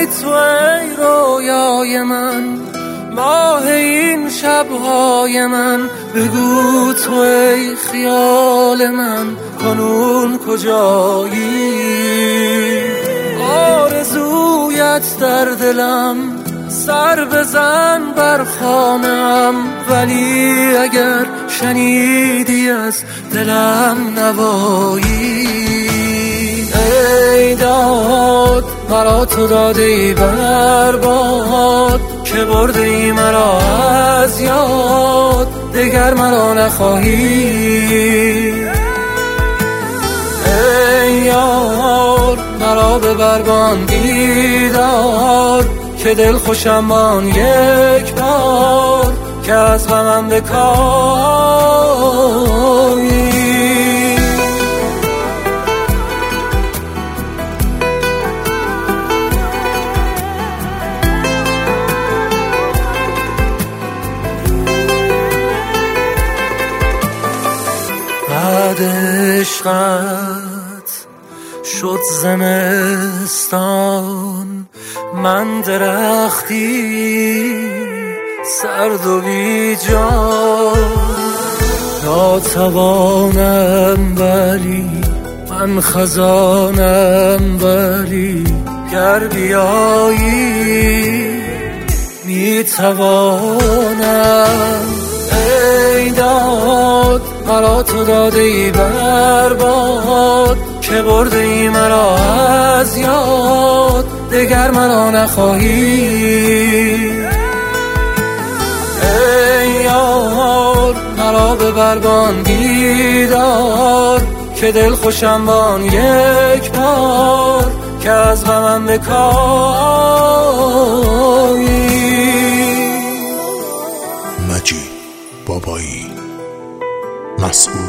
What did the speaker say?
بی تو ای رویای من، ماه این شبهای من. بگو تو ای خیال من، کنون کجایی؟ آرزویت در دلم، سر بزن بر خانم. ولی اگر شنیدی از دلم نوایی، ای داد مرا تو داده ای برباد، که برده ای مرا از یاد، دگر مرا نخواهی. ای یار مرا ببر بان دیدار، که دل خوشم بان یک بار، که از غمم بکایی. بعد عشقت شد زمستان، من درختی سرد و بی جان. ناتوانم ولی من خزانم، ولی گر بیایی میتوانم. ای داد مرا تو داده ای برباد، که برده ای مرا از یاد، دگر مرا نخواهی. ای یار مرا ببر بان دیدار، که دل خوشم بان یک بار، که از غمم بکایی. مجید بابایی، مسئول